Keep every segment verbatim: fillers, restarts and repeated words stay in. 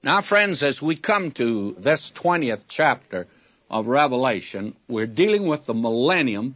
Now, friends, as we come to this twentieth chapter of Revelation, we're dealing with the millennium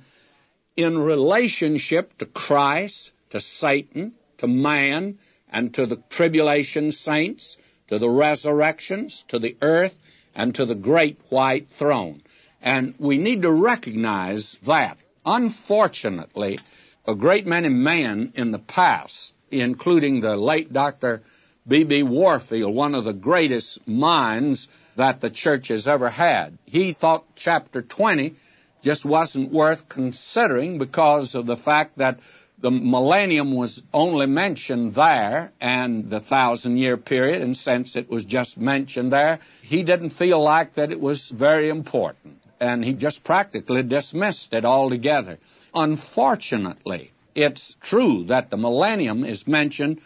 in relationship to Christ, to Satan, to man, and to the tribulation saints, to the resurrections, to the earth, and to the great white throne. And we need to recognize that, unfortunately, a great many men in the past, including the late Doctor B B Warfield, one of the greatest minds that the church has ever had, he thought chapter twenty just wasn't worth considering because of the fact that the millennium was only mentioned there and the thousand-year period, and since it was just mentioned there, he didn't feel like that it was very important, and he just practically dismissed it altogether. Unfortunately, it's true that the millennium is mentioned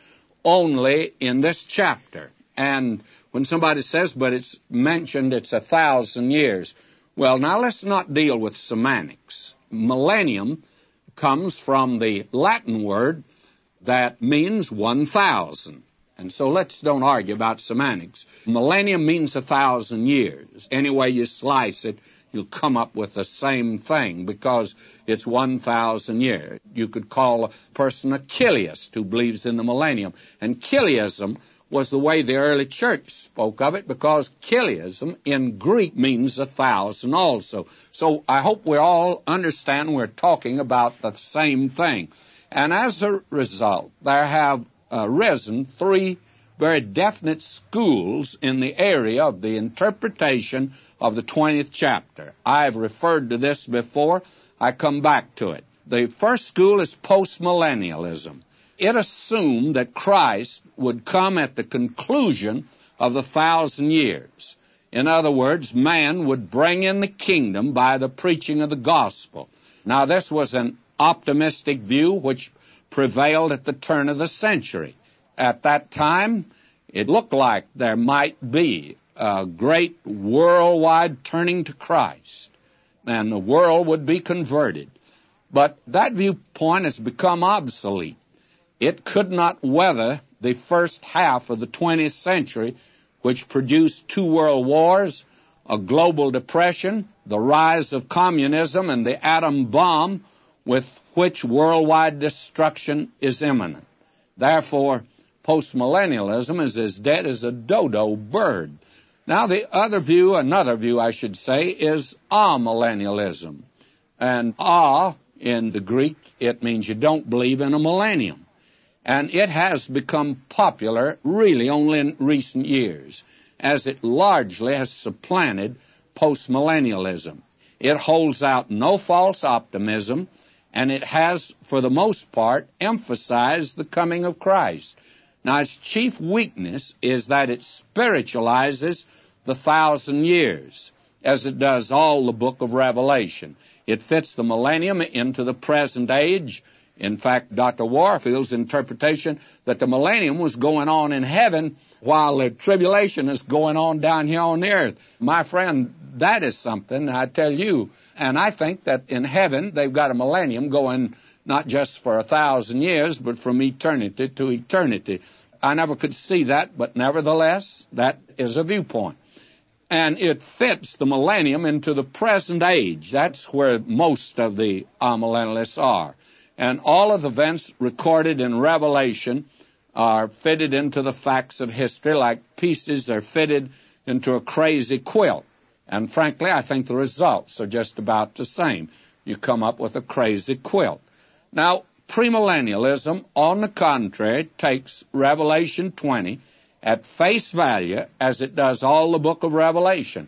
only in this chapter, and when somebody says, but it's mentioned it's a thousand years, well, now let's not deal with semantics. Millennium comes from the Latin word that means one thousand. And so let's don't argue about semantics. Millennium means a thousand years. Any way you slice it, you'll come up with the same thing because it's one thousand years. You could call a person a Chiliast who believes in the millennium. And Chiliasm was the way the early church spoke of it because Chiliasm in Greek means a thousand also. So I hope we all understand we're talking about the same thing. And as a result, there have uh, risen three very definite schools in the area of the interpretation of the twentieth chapter. I've referred to this before. I come back to it. The first school is postmillennialism. It assumed that Christ would come at the conclusion of the thousand years. In other words, man would bring in the kingdom by the preaching of the gospel. Now, this was an optimistic view which prevailed at the turn of the century. At that time, it looked like there might be a great worldwide turning to Christ, and the world would be converted. But that viewpoint has become obsolete. It could not weather the first half of the twentieth century, which produced two world wars, a global depression, the rise of communism, and the atom bomb with which worldwide destruction is imminent. Therefore, postmillennialism is as dead as a dodo bird. Now, the other view, another view, I should say, is amillennialism. And a, in the Greek, it means you don't believe in a millennium. And it has become popular really only in recent years, as it largely has supplanted postmillennialism. It holds out no false optimism, and it has, for the most part, emphasized the coming of Christ. Now, its chief weakness is that it spiritualizes the thousand years, as it does all the book of Revelation. It fits the millennium into the present age. In fact, Doctor Warfield's interpretation that the millennium was going on in heaven while the tribulation is going on down here on the earth. My friend, that is something, I tell you. And I think that in heaven they've got a millennium going not just for a thousand years, but from eternity to eternity. I never could see that, but nevertheless, that is a viewpoint. And it fits the millennium into the present age. That's where most of the amillennialists are. And all of the events recorded in Revelation are fitted into the facts of history like pieces are fitted into a crazy quilt. And frankly, I think the results are just about the same. You come up with a crazy quilt. Now, premillennialism, on the contrary, takes Revelation twenty at face value as it does all the book of Revelation,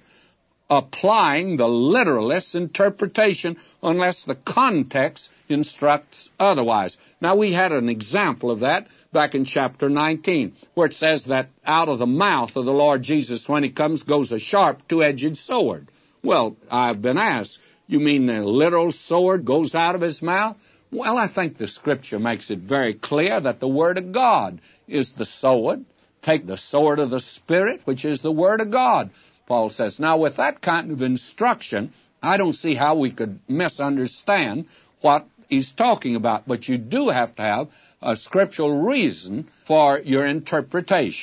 applying the literalist's interpretation unless the context instructs otherwise. Now, we had an example of that back in chapter nineteen, where it says that out of the mouth of the Lord Jesus, when he comes, goes a sharp, two-edged sword. Well, I've been asked, you mean the literal sword goes out of his mouth? Well, I think the Scripture makes it very clear that the Word of God is the sword. Take the sword of the Spirit, which is the Word of God, Paul says. Now, with that kind of instruction, I don't see how we could misunderstand what he's talking about. But you do have to have a scriptural reason for your interpretation.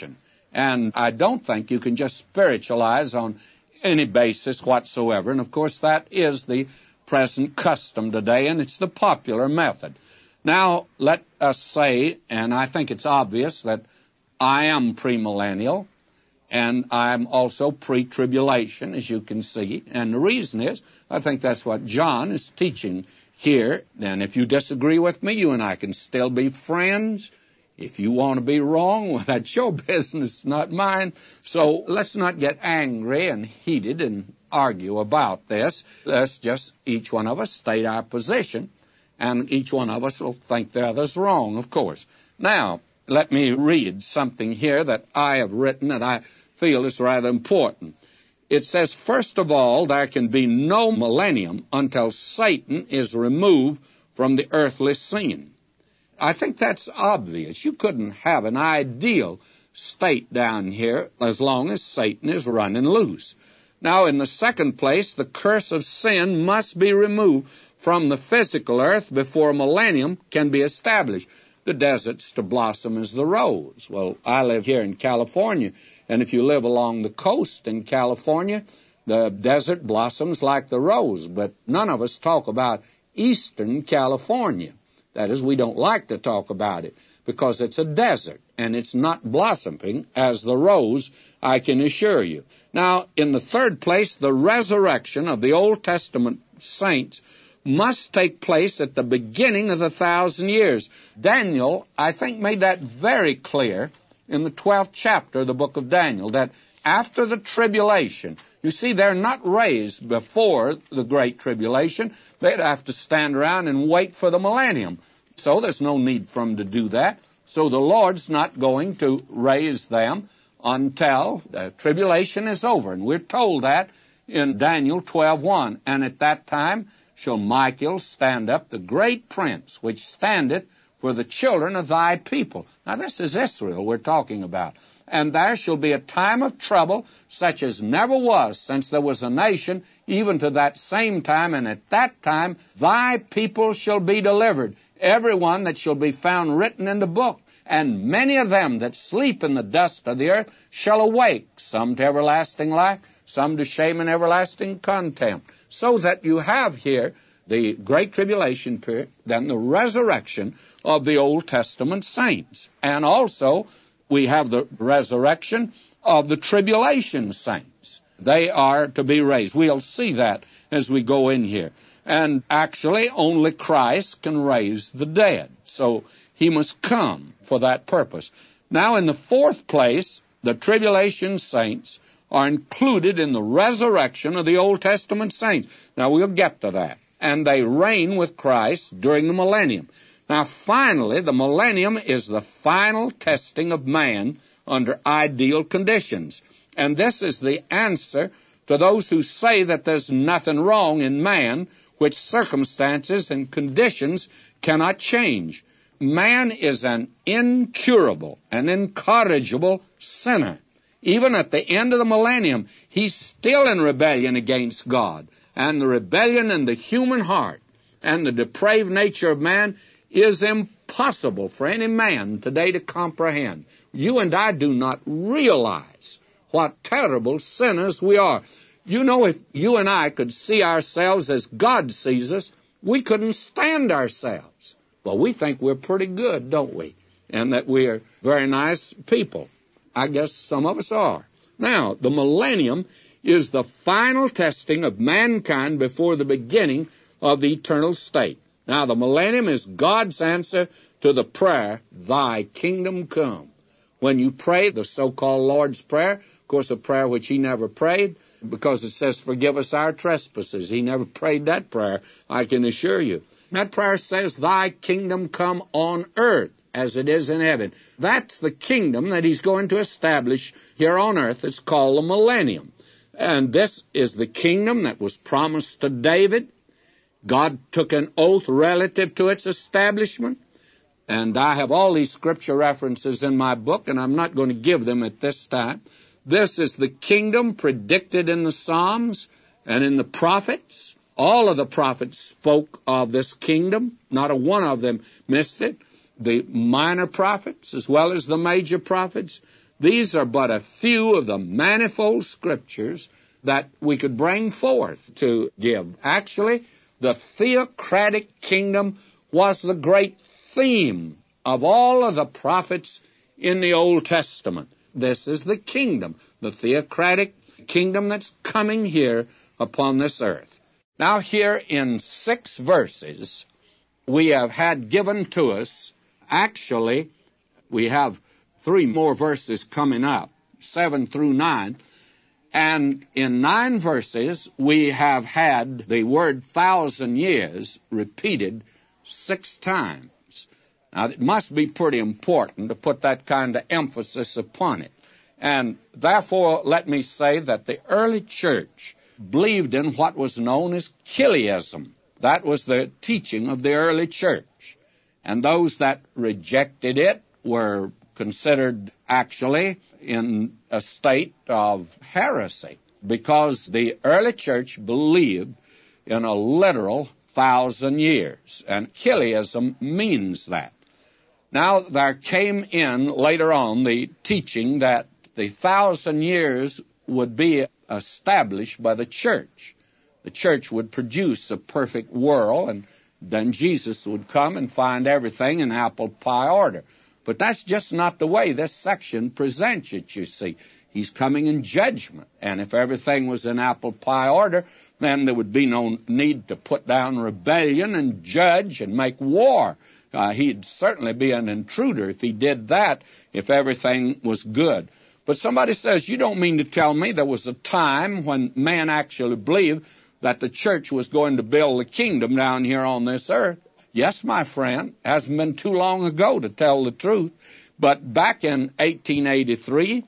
And I don't think you can just spiritualize on any basis whatsoever. And, of course, that is the present custom today, and it's the popular method. Now, let us say, and I think it's obvious, that I am premillennial, and I'm also pre-tribulation, as you can see. And the reason is, I think that's what John is teaching here. And if you disagree with me, you and I can still be friends. If you want to be wrong, well, that's your business, not mine. So let's not get angry and heated and argue about this. Let's just, each one of us, state our position, and each one of us will think the other's wrong, of course. Now, let me read something here that I have written that I feel is rather important. It says, first of all, there can be no millennium until Satan is removed from the earthly scene. I think that's obvious. You couldn't have an ideal state down here as long as Satan is running loose. Now, in the second place, the curse of sin must be removed from the physical earth before millennium can be established. The desert's to blossom as the rose. Well, I live here in California, and if you live along the coast in California, the desert blossoms like the rose, but none of us talk about eastern California. That is, we don't like to talk about it because it's a desert, and it's not blossoming as the rose, I can assure you. Now, in the third place, the resurrection of the Old Testament saints must take place at the beginning of the thousand years. Daniel, I think, made that very clear in the twelfth chapter of the book of Daniel, that after the tribulation, you see, they're not raised before the Great Tribulation. They'd have to stand around and wait for the millennium. So there's no need for them to do that. So the Lord's not going to raise them until the tribulation is over. And we're told that in Daniel twelve one. And at that time shall Michael stand up, the great prince, which standeth for the children of thy people. Now this is Israel we're talking about. And there shall be a time of trouble such as never was since there was a nation, even to that same time. And at that time thy people shall be delivered, every one that shall be found written in the book. And many of them that sleep in the dust of the earth shall awake, some to everlasting life, some to shame and everlasting contempt. So that you have here the Great Tribulation period, then the resurrection of the Old Testament saints. And also we have the resurrection of the tribulation saints. They are to be raised. We'll see that as we go in here. And actually only Christ can raise the dead. So he must come for that purpose. Now, in the fourth place, the tribulation saints are included in the resurrection of the Old Testament saints. Now, we'll get to that. And they reign with Christ during the millennium. Now, finally, the millennium is the final testing of man under ideal conditions. And this is the answer to those who say that there's nothing wrong in man, which circumstances and conditions cannot change. Man is an incurable and incorrigible sinner. Even at the end of the millennium, he's still in rebellion against God. And the rebellion in the human heart and the depraved nature of man is impossible for any man today to comprehend. You and I do not realize what terrible sinners we are. You know, if you and I could see ourselves as God sees us, we couldn't stand ourselves. Well, we think we're pretty good, don't we? And that we're very nice people. I guess some of us are. Now, the millennium is the final testing of mankind before the beginning of the eternal state. Now, the millennium is God's answer to the prayer, Thy kingdom come. When you pray the so-called Lord's Prayer, of course, a prayer which he never prayed, because it says, forgive us our trespasses. He never prayed that prayer, I can assure you. That prayer says, Thy kingdom come on earth as it is in heaven. That's the kingdom that he's going to establish here on earth. It's called the millennium. And this is the kingdom that was promised to David. God took an oath relative to its establishment. And I have all these scripture references in my book, and I'm not going to give them at this time. This is the kingdom predicted in the Psalms and in the prophets. All of the prophets spoke of this kingdom. Not a one of them missed it. The minor prophets as well as the major prophets. These are but a few of the manifold scriptures that we could bring forth to give. Actually, the theocratic kingdom was the great theme of all of the prophets in the Old Testament. This is the kingdom, the theocratic kingdom that's coming here upon this earth. Now here in six verses, we have had given to us, actually, we have three more verses coming up, seven through nine, and in nine verses, we have had the word thousand years repeated six times. Now, it must be pretty important to put that kind of emphasis upon it. And therefore, let me say that the early church believed in what was known as Chiliasm. That was the teaching of the early church. And those that rejected it were considered actually in a state of heresy, because the early church believed in a literal thousand years, and Chiliasm means that. Now, there came in later on the teaching that the thousand years would be established by the church. The church would produce a perfect world, and then Jesus would come and find everything in apple pie order. But that's just not the way this section presents it, you see. He's coming in judgment, and if everything was in apple pie order, then there would be no need to put down rebellion and judge and make war. Uh, he'd certainly be an intruder if he did that, if everything was good. But somebody says, you don't mean to tell me there was a time when man actually believed that the church was going to build the kingdom down here on this earth? Yes, my friend, hasn't been too long ago, to tell the truth. But back in eighteen eighty-three,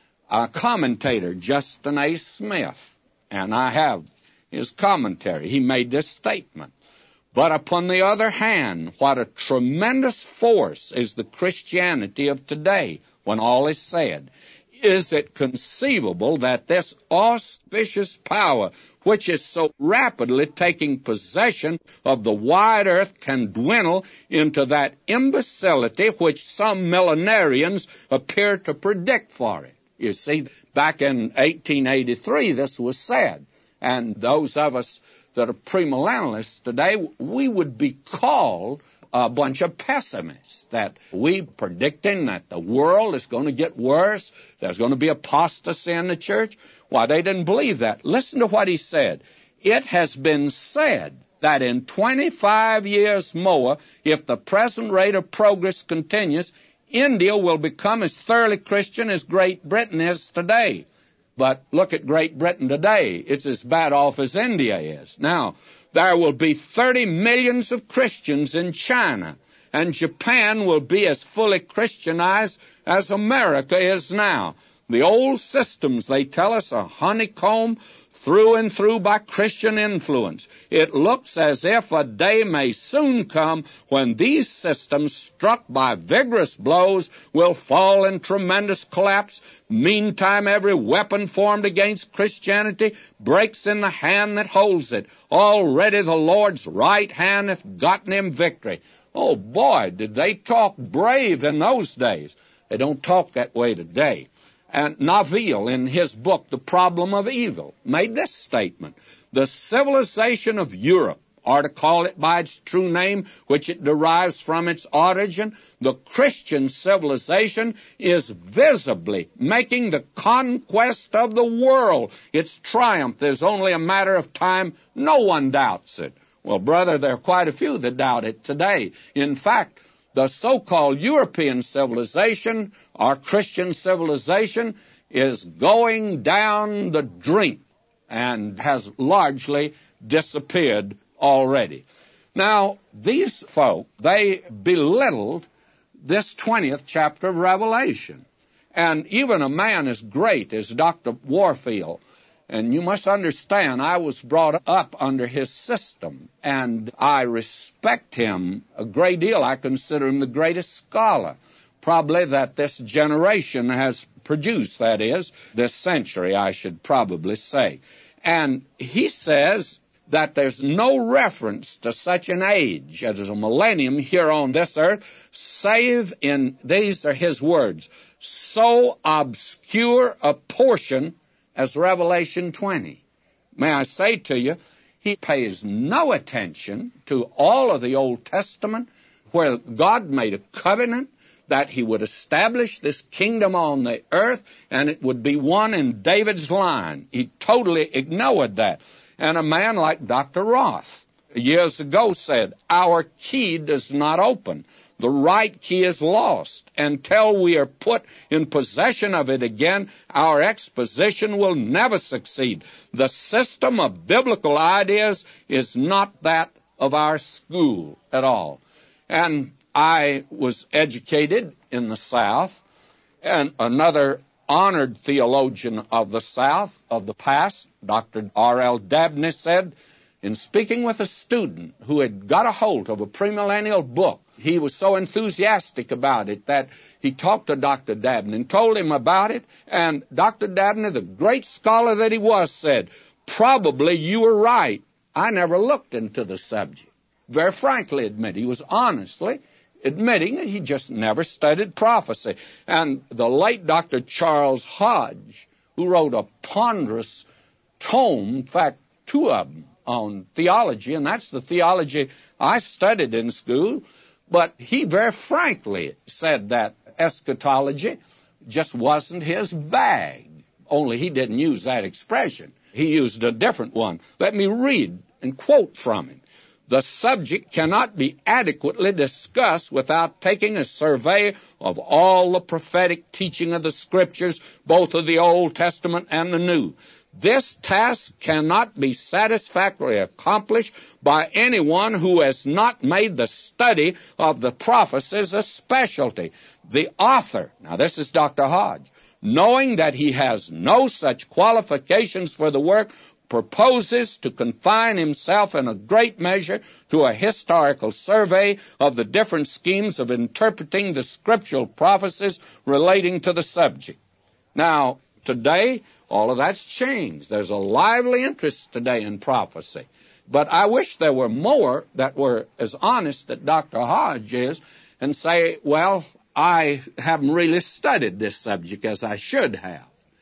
a commentator, Justin A. Smith, and I have his commentary, he made this statement. But upon the other hand, what a tremendous force is the Christianity of today, when all is said. Is it conceivable that this auspicious power, which is so rapidly taking possession of the wide earth, can dwindle into that imbecility which some millenarians appear to predict for it? You see, back in eighteen eighty-three, this was said. And those of us that are premillennialists today, we would be called a bunch of pessimists, that we predicting that the world is going to get worse, there's going to be apostasy in the church. Why, they didn't believe that. Listen to what he said. It has been said that in twenty-five years more, if the present rate of progress continues, India will become as thoroughly Christian as Great Britain is today. But look at Great Britain today. It's as bad off as India is. Now, there will be thirty millions of Christians in China, and Japan will be as fully Christianized as America is now. The old systems, they tell us, are honeycombed through and through by Christian influence. It looks as if a day may soon come when these systems, struck by vigorous blows, will fall in tremendous collapse. Meantime, every weapon formed against Christianity breaks in the hand that holds it. Already the Lord's right hand hath gotten him victory. Oh boy, did they talk brave in those days. They don't talk that way today. And Naville, in his book, The Problem of Evil, made this statement. The civilization of Europe, or to call it by its true name, which it derives from its origin, the Christian civilization, is visibly making the conquest of the world. Its triumph is only a matter of time. No one doubts it. Well, brother, there are quite a few that doubt it today. In fact, the so-called European civilization, or Christian civilization, is going down the drink and has largely disappeared already. Now, these folk, they belittled this twentieth chapter of Revelation. And even a man as great as Doctor Warfield, and you must understand, I was brought up under his system, and I respect him a great deal. I consider him the greatest scholar, probably, that this generation has produced, that is, this century, I should probably say. And he says that there's no reference to such an age as a millennium here on this earth, save in, these are his words, so obscure a portion as Revelation twenty. May I say to you, he pays no attention to all of the Old Testament where God made a covenant that he would establish this kingdom on the earth and it would be one in David's line. He totally ignored that. And a man like Doctor Roth years ago said, our key does not open. The right key is lost. Until we are put in possession of it again, our exposition will never succeed. The system of biblical ideas is not that of our school at all. And I was educated in the South, and another honored theologian of the South, of the past, Doctor R L Dabney, said, in speaking with a student who had got a hold of a premillennial book, he was so enthusiastic about it that he talked to Doctor Dabney and told him about it, and Doctor Dabney, the great scholar that he was, said, probably you were right. I never looked into the subject. Very frankly admit, he was honestly admitting that he just never studied prophecy. And the late Doctor Charles Hodge, who wrote a ponderous tome, in fact, two of them, on theology, and that's the theology I studied in school, but he very frankly said that eschatology just wasn't his bag. Only he didn't use that expression. He used a different one. Let me read and quote from him. The subject cannot be adequately discussed without taking a survey of all the prophetic teaching of the Scriptures, both of the Old Testament and the New. This task cannot be satisfactorily accomplished by anyone who has not made the study of the prophecies a specialty. The author, now this is Doctor Hodge, knowing that he has no such qualifications for the work, proposes to confine himself in a great measure to a historical survey of the different schemes of interpreting the scriptural prophecies relating to the subject. Now, today, all of that's changed. There's a lively interest today in prophecy. But I wish there were more that were as honest as Doctor Hodge is and say, well, I haven't really studied this subject as I should have.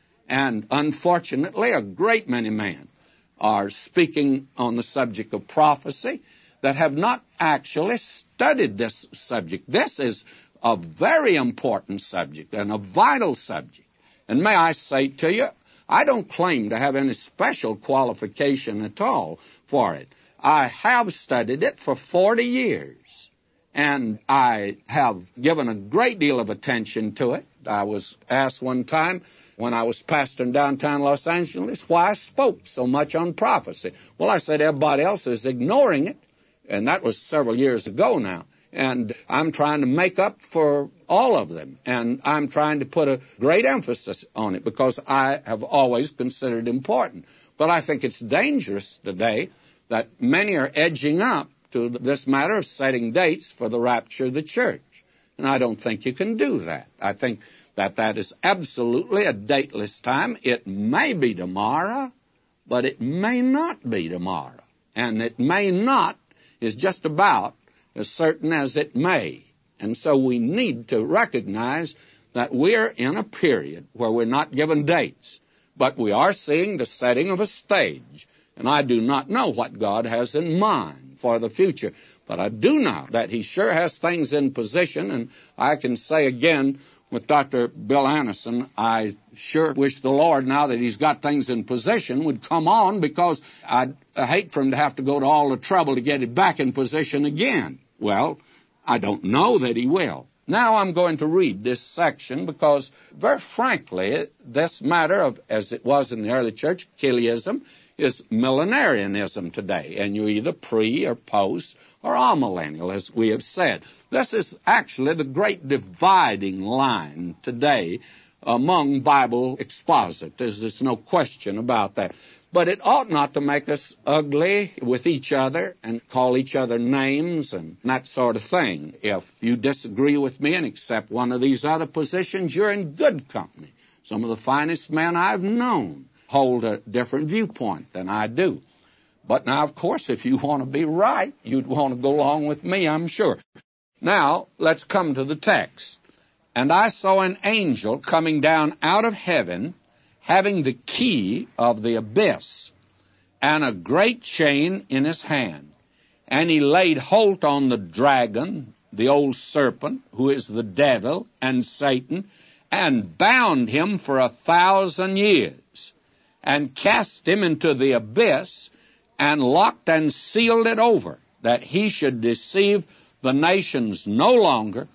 And unfortunately, a great many men are speaking on the subject of prophecy that have not actually studied this subject. This is a very important subject and a vital subject. And may I say to you, I don't claim to have any special qualification at all for it. I have studied it for forty years, and I have given a great deal of attention to it. I was asked one time when I was pastoring downtown Los Angeles why I spoke so much on prophecy. Well, I said everybody else is ignoring it, and that was several years ago now. And I'm trying to make up for all of them. And I'm trying to put a great emphasis on it because I have always considered it important. But I think it's dangerous today that many are edging up to this matter of setting dates for the rapture of the church. And I don't think you can do that. I think that that is absolutely a dateless time. It may be tomorrow, but it may not be tomorrow. And it may not is just about as certain as it may. And so we need to recognize that we're in a period where we're not given dates, but we are seeing the setting of a stage. And I do not know what God has in mind for the future, but I do know that he sure has things in position, and I can say again with Doctor Bill Anderson, I sure wish the Lord, now that he's got things in position, would come on, because I'd hate for him to have to go to all the trouble to get it back in position again. Well, I don't know that he will. Now I'm going to read this section because, very frankly, this matter of, as it was in the early church, Chiliasm, is millenarianism today. And you're either pre or post or amillennial, as we have said. This is actually the great dividing line today among Bible expositors. There's no question about that. But it ought not to make us ugly with each other and call each other names and that sort of thing. If you disagree with me and accept one of these other positions, you're in good company. Some of the finest men I've known hold a different viewpoint than I do. But now, of course, if you want to be right, you'd want to go along with me, I'm sure. Now, let's come to the text. And I saw an angel coming down out of heaven, having the key of the abyss, and a great chain in his hand. And he laid hold on the dragon, the old serpent, who is the devil and Satan, and bound him for a thousand years, and cast him into the abyss, and locked and sealed it over, that he should deceive the nations no longer,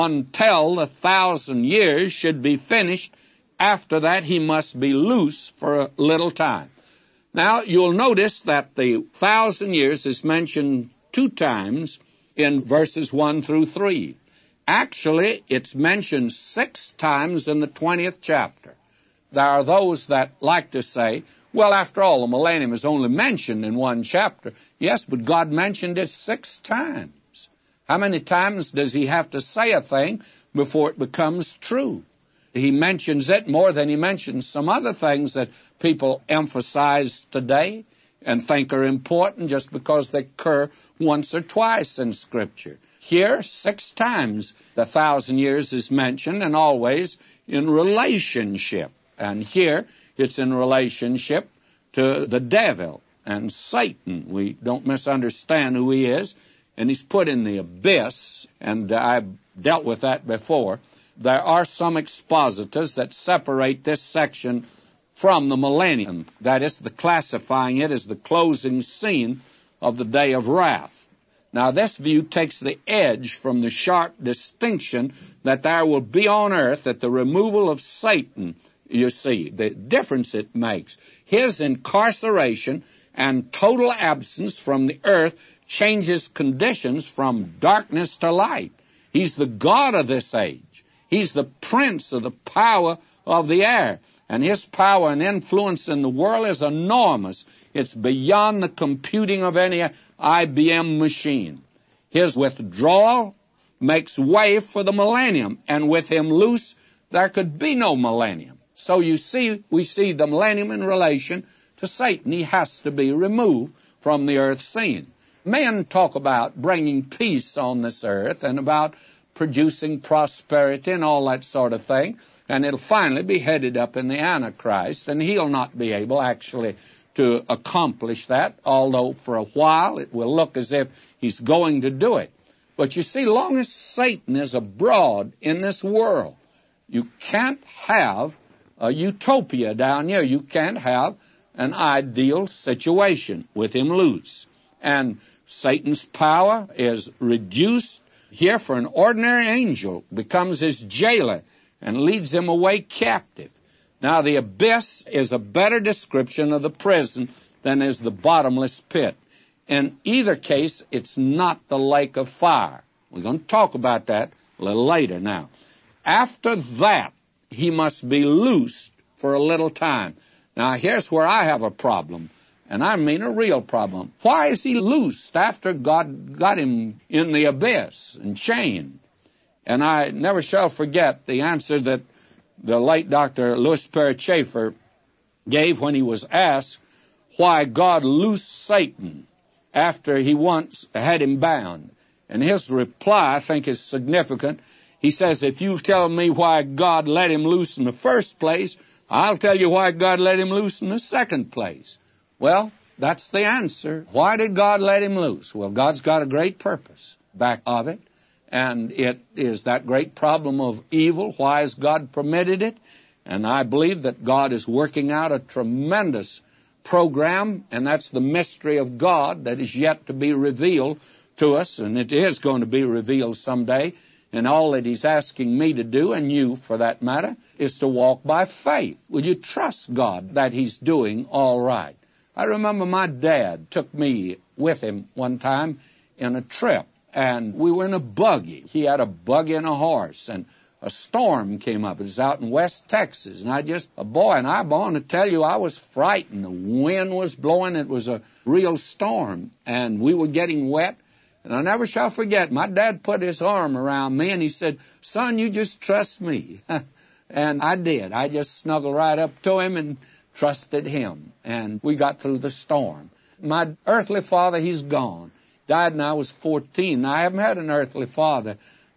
until the thousand years should be finished. After that he must be loose for a little time. Now, you'll notice that the thousand years is mentioned two times in verses one through three. Actually, it's mentioned six times in the twentieth chapter. There are those that like to say, well, after all, the millennium is only mentioned in one chapter. Yes, but God mentioned it six times. How many times does he have to say a thing before it becomes true? He mentions it more than he mentions some other things that people emphasize today and think are important just because they occur once or twice in Scripture. Here, six times the thousand years is mentioned, and always in relationship. And here, it's in relationship to the devil and Satan. We don't misunderstand who he is, and he's put in the abyss, and I've dealt with that before. There are some expositors that separate this section from the millennium. That is, the classifying it as the closing scene of the day of wrath. Now, this view takes the edge from the sharp distinction that there will be on earth at the removal of Satan. You see, the difference it makes. His incarceration and total absence from the earth changes conditions from darkness to light. He's the God of this age. He's the prince of the power of the air. And his power and influence in the world is enormous. It's beyond the computing of any I B M machine. His withdrawal makes way for the millennium. And with him loose, there could be no millennium. So you see, we see the millennium in relation to Satan. He has to be removed from the earth scene. Men talk about bringing peace on this earth and about producing prosperity and all that sort of thing, and it'll finally be headed up in the Antichrist, and he'll not be able actually to accomplish that, although for a while it will look as if he's going to do it. But you see, long as Satan is abroad in this world, you can't have a utopia down here. You can't have an ideal situation with him loose. And Satan's power is reduced here for an ordinary angel, becomes his jailer and leads him away captive. Now, the abyss is a better description of the prison than is the bottomless pit. In either case, it's not the lake of fire. We're going to talk about that a little later now. After that, he must be loosed for a little time. Now, here's where I have a problem. And I mean a real problem. Why is he loosed after God got him in the abyss and chained? And I never shall forget the answer that the late Doctor Louis Perry Chafer gave when he was asked why God loosed Satan after he once had him bound. And his reply, I think, is significant. He says, if you tell me why God let him loose in the first place, I'll tell you why God let him loose in the second place. Well, that's the answer. Why did God let him loose? Well, God's got a great purpose back of it, and it is that great problem of evil. Why has God permitted it? And I believe that God is working out a tremendous program, and that's the mystery of God that is yet to be revealed to us, and it is going to be revealed someday. And all that he's asking me to do, and you for that matter, is to walk by faith. Will you trust God that he's doing all right? I remember my dad took me with him one time in a trip, and we were in a buggy. He had a buggy and a horse, and a storm came up. It was out in West Texas, and I just, a boy, and I want to tell you, I was frightened. The wind was blowing. It was a real storm, and we were getting wet. And I never shall forget, my dad put his arm around me, and he said, son, you just trust me. And I did. I just snuggled right up to him and trusted him, and we got through the storm. My earthly father, he's gone. Died when I was fourteen. Now, I haven't had an earthly father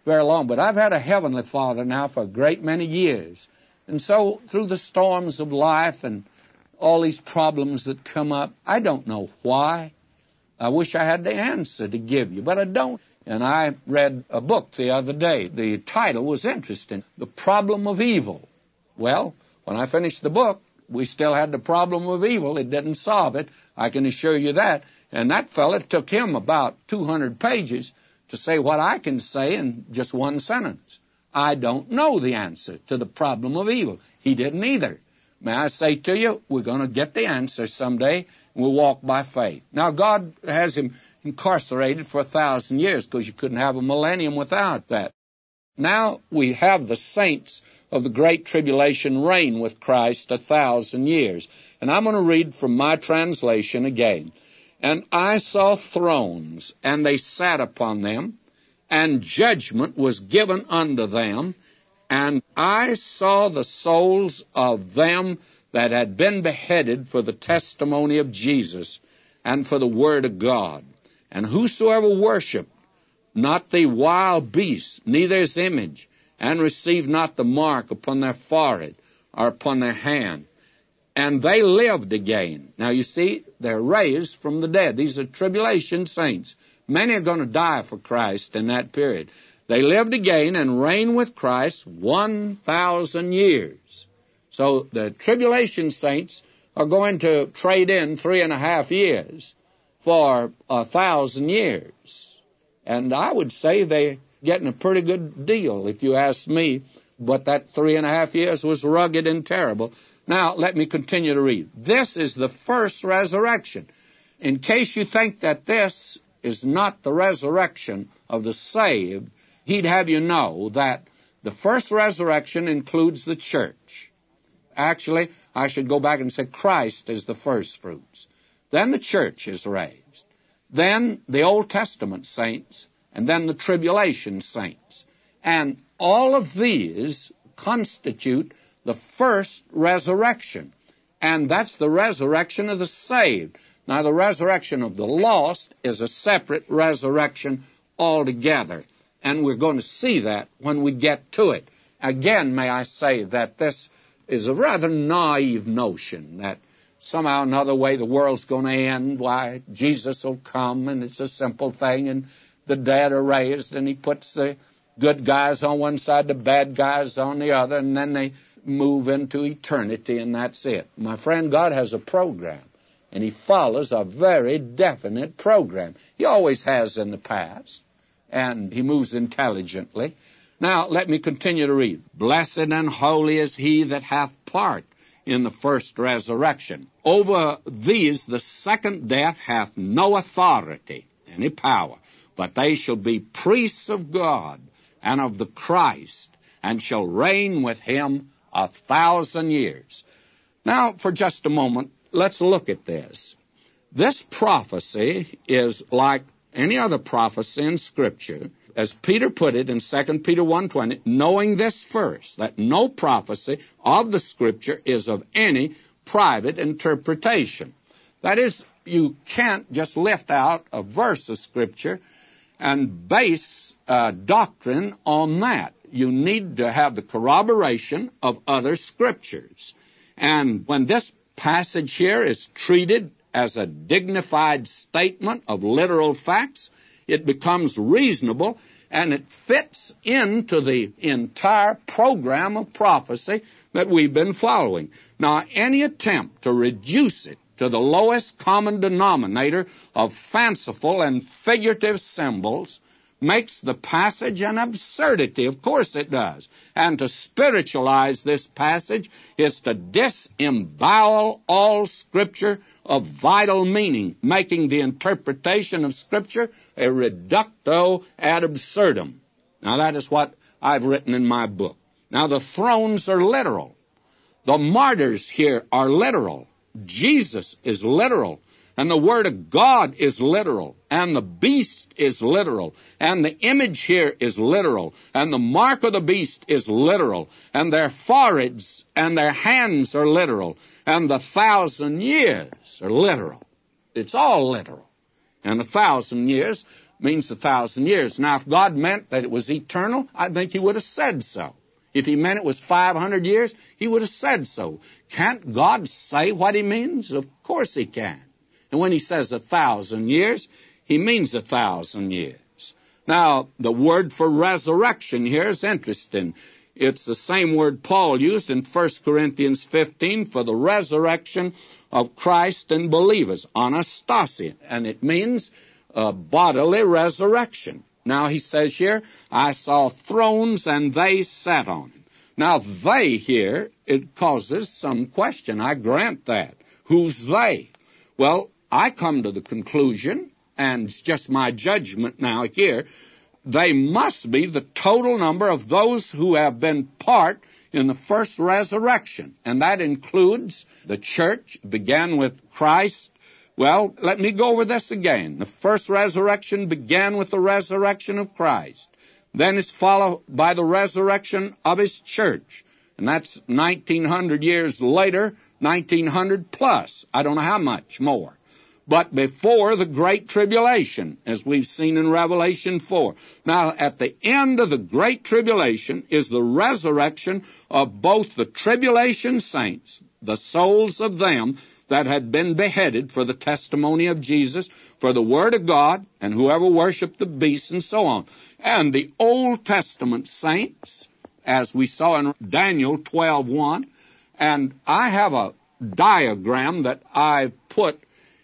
very long, but I've had a Heavenly Father now for a great many years. And so through the storms of life and all these problems that come up, I don't know why. I wish I had the answer to give you, but I don't. And I read a book the other day. The title was interesting, The Problem of Evil. Well, when I finished the book, we still had the problem of evil. It didn't solve it. I can assure you that. And that fellow, it took him about two hundred pages to say what I can say in just one sentence. I don't know the answer to the problem of evil. He didn't either. May I say to you, we're going to get the answer someday, and we'll walk by faith. Now, God has him incarcerated for a thousand years because you couldn't have a millennium without that. Now we have the saints of the Great Tribulation reign with Christ a thousand years. And I'm going to read from my translation again. And I saw thrones, and they sat upon them, and judgment was given unto them. And I saw the souls of them that had been beheaded for the testimony of Jesus and for the word of God. And whosoever worshiped not the wild beast, neither his image, and received not the mark upon their forehead or upon their hand, and they lived again. Now you see, they're raised from the dead. These are tribulation saints. Many are going to die for Christ in that period. They lived again and reigned with Christ one thousand years. So the tribulation saints are going to trade in three and a half years for a thousand years. And I would say they're getting a pretty good deal, if you ask me. But that three and a half years was rugged and terrible. Now, let me continue to read. This is the first resurrection. In case you think that this is not the resurrection of the saved, he'd have you know that the first resurrection includes the church. Actually, I should go back and say Christ is the first fruits. Then the church is raised. Then the Old Testament saints, and then the tribulation saints. And all of these constitute the first resurrection. And that's the resurrection of the saved. Now, the resurrection of the lost is a separate resurrection altogether. And we're going to see that when we get to it. Again, may I say that this is a rather naive notion that somehow another way the world's going to end. Why, Jesus will come, and it's a simple thing, and the dead are raised, and he puts the good guys on one side, the bad guys on the other, and then they move into eternity, and that's it. My friend, God has a program, and he follows a very definite program. He always has in the past, and he moves intelligently. Now, let me continue to read. Blessed and holy is he that hath part in the first resurrection. Over these the second death hath no authority, any power, but they shall be priests of God and of the Christ, and shall reign with him a thousand years. Now, for just a moment, let's look at this. This prophecy is like any other prophecy in Scripture. As Peter put it in Second Peter one twenty, knowing this first, that no prophecy of the Scripture is of any private interpretation. That is, you can't just lift out a verse of Scripture and base uh, doctrine on that. You need to have the corroboration of other Scriptures. And when this passage here is treated as a dignified statement of literal facts, it becomes reasonable, and it fits into the entire program of prophecy that we've been following. Now, any attempt to reduce it to the lowest common denominator of fanciful and figurative symbols makes the passage an absurdity. Of course it does. And to spiritualize this passage is to disembowel all Scripture of vital meaning, making the interpretation of Scripture a reductio ad absurdum. Now that is what I've written in my book. Now the thrones are literal. The martyrs here are literal. Jesus is literal. And the Word of God is literal. And the beast is literal. And the image here is literal. And the mark of the beast is literal. And their foreheads and their hands are literal. And the thousand years are literal. It's all literal. And a thousand years means a thousand years. Now, if God meant that it was eternal, I think he would have said so. If he meant it was five hundred years, he would have said so. Can't God say what he means? Of course he can. And when he says a thousand years, he means a thousand years. Now, the word for resurrection here is interesting. It's the same word Paul used in First Corinthians fifteen for the resurrection of Christ and believers, anastasia, and it means uh, bodily resurrection. Now he says here, I saw thrones and they sat on them. Now they here, it causes some question. I grant that. Who's they? Well, I come to the conclusion, and it's just my judgment now here, they must be the total number of those who have been part in the first resurrection. And that includes the church, began with Christ. Well, let me go over this again. The first resurrection began with the resurrection of Christ. Then it's followed by the resurrection of his church. And that's nineteen hundred years later, nineteen hundred plus. I don't know how much more. But before the Great Tribulation, as we've seen in Revelation four. Now, at the end of the Great Tribulation is the resurrection of both the tribulation saints, the souls of them that had been beheaded for the testimony of Jesus, for the Word of God, and whoever worshiped the beast, and so on. And the Old Testament saints, as we saw in Daniel twelve one. And I have a diagram that I put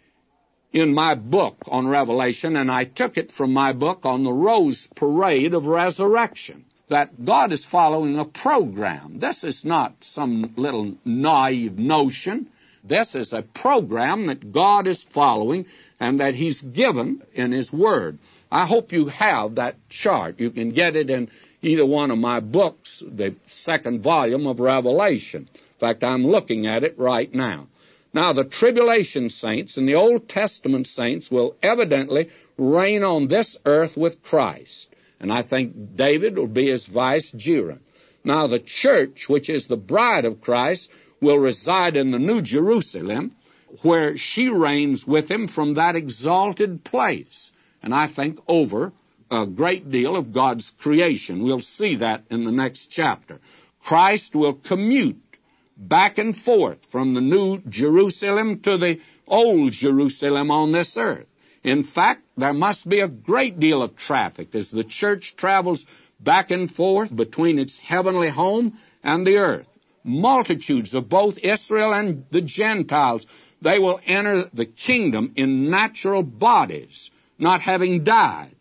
in my book on Revelation, and I took it from my book on the Rose Parade of Resurrection, that God is following a program. This is not some little naive notion. This is a program that God is following and that he's given in his Word. I hope you have that chart. You can get it in either one of my books, the second volume of Revelation. In fact, I'm looking at it right now. Now, the tribulation saints and the Old Testament saints will evidently reign on this earth with Christ. And I think David will be his vicegerent. Now, the church, which is the bride of Christ, will reside in the New Jerusalem, where she reigns with him from that exalted place. And I think over a great deal of God's creation. We'll see that in the next chapter. Christ will commute back and forth from the New Jerusalem to the Old Jerusalem on this earth. In fact, there must be a great deal of traffic as the church travels back and forth between its heavenly home and the earth. Multitudes of both Israel and the Gentiles, they will enter the kingdom in natural bodies, not having died.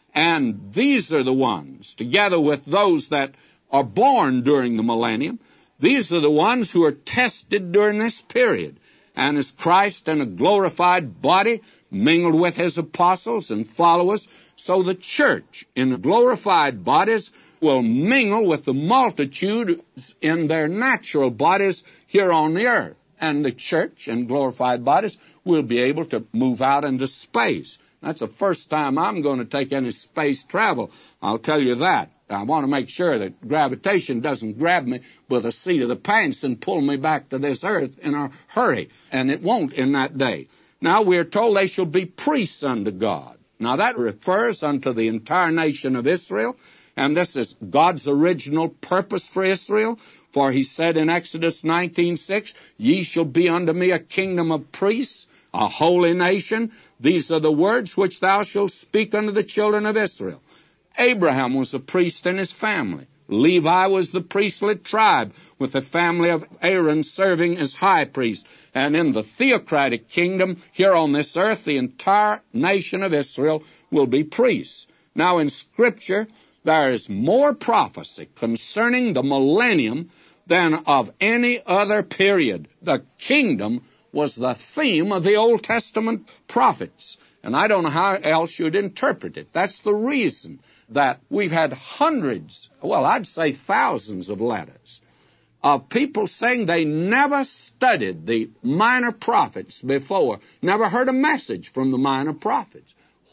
And these are the ones, together with those that are born during the millennium, these are the ones who are tested during this period. And as Christ in a glorified body mingled with his apostles and followers, so the church in glorified bodies will mingle with the multitude in their natural bodies here on the earth. And the church in glorified bodies will be able to move out into space. That's the first time I'm going to take any space travel. I'll tell you that. I want to make sure that gravitation doesn't grab me by the seat of the pants and pull me back to this earth in a hurry. And it won't in that day. Now we're told they shall be priests unto God. Now that refers unto the entire nation of Israel. And this is God's original purpose for Israel. For he said in Exodus nineteen six, ye shall be unto me a kingdom of priests, a holy nation. These are the words which thou shalt speak unto the children of Israel. Abraham was a priest in his family. Levi was the priestly tribe, with the family of Aaron serving as high priest. And in the theocratic kingdom here on this earth, the entire nation of Israel will be priests. Now in Scripture, there is more prophecy concerning the millennium than of any other period. The kingdom was the theme of the Old Testament prophets. And I don't know how else you'd interpret it. That's the reason that we've had hundreds, well, I'd say thousands of letters of people saying they never studied the minor prophets before, never heard a message from the minor prophets.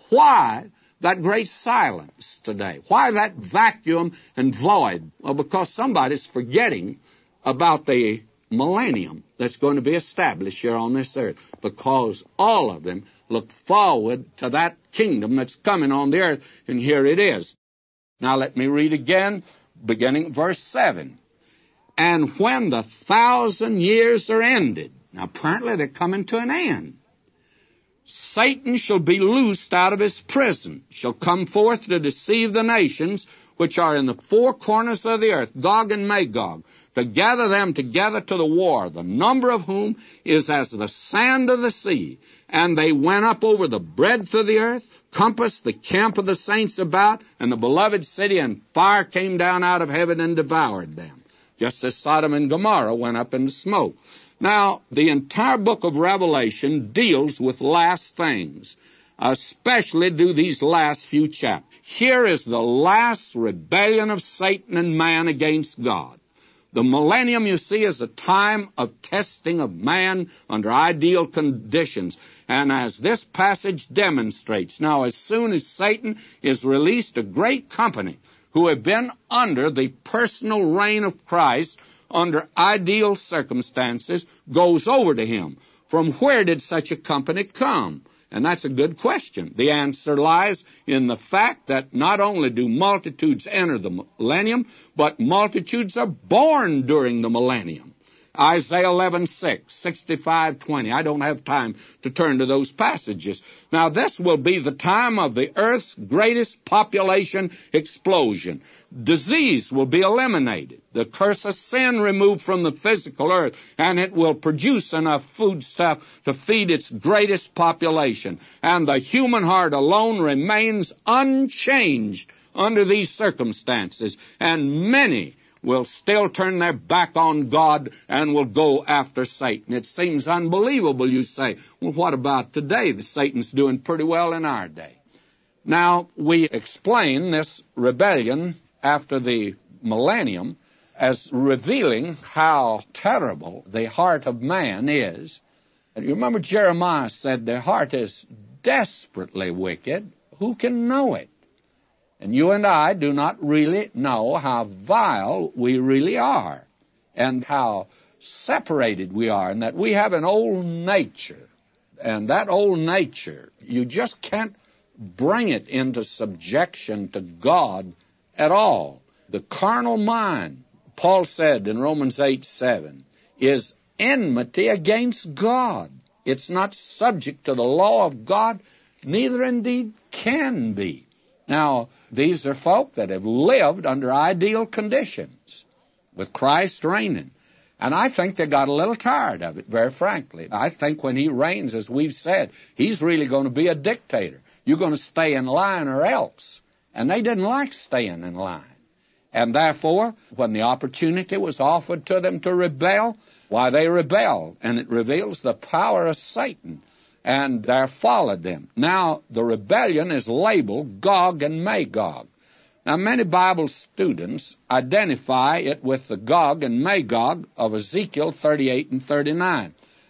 Why that great silence today? Why that vacuum and void? Well, because somebody's forgetting about the millennium that's going to be established here on this earth, because all of them look forward to that kingdom that's coming on the earth, and here it is. Now let me read again, beginning verse seven. And when the thousand years are ended, now apparently they're coming to an end, Satan shall be loosed out of his prison, shall come forth to deceive the nations which are in the four corners of the earth, Gog and Magog, to gather them together to the war, the number of whom is as the sand of the sea. And they went up over the breadth of the earth, compassed the camp of the saints about, and the beloved city, and fire came down out of heaven and devoured them, just as Sodom and Gomorrah went up in smoke. Now, the entire book of Revelation deals with last things, especially do these last few chapters. Here is the last rebellion of Satan and man against God. The millennium, you see, is a time of testing of man under ideal conditions. And as this passage demonstrates, now as soon as Satan is released, a great company who have been under the personal reign of Christ under ideal circumstances goes over to him. From where did such a company come? And that's a good question. The answer lies in the fact that not only do multitudes enter the millennium, but multitudes are born during the millennium. Isaiah eleven six, sixty-five twenty. I don't have time to turn to those passages. Now, this will be the time of the earth's greatest population explosion. Disease will be eliminated, the curse of sin removed from the physical earth, and it will produce enough foodstuff to feed its greatest population. And the human heart alone remains unchanged under these circumstances, and many will still turn their back on God and will go after Satan. It seems unbelievable, you say. Well, what about today? Satan's doing pretty well in our day. Now, we explain this rebellion after the millennium as revealing how terrible the heart of man is. You remember Jeremiah said, the heart is desperately wicked. Who can know it? And you and I do not really know how vile we really are and how separated we are, and that we have an old nature. And that old nature, you just can't bring it into subjection to God at all. The carnal mind, Paul said in Romans eight seven, is enmity against God. It's not subject to the law of God, neither indeed can be. Now, these are folk that have lived under ideal conditions with Christ reigning. And I think they got a little tired of it, very frankly. I think when he reigns, as we've said, he's really going to be a dictator. You're going to stay in line or else. And they didn't like staying in line. And therefore, when the opportunity was offered to them to rebel, why, they rebelled. And it reveals the power of Satan. And there followed them. Now, the rebellion is labeled Gog and Magog. Now, many Bible students identify it with the Gog and Magog of Ezekiel thirty-eight and thirty-nine.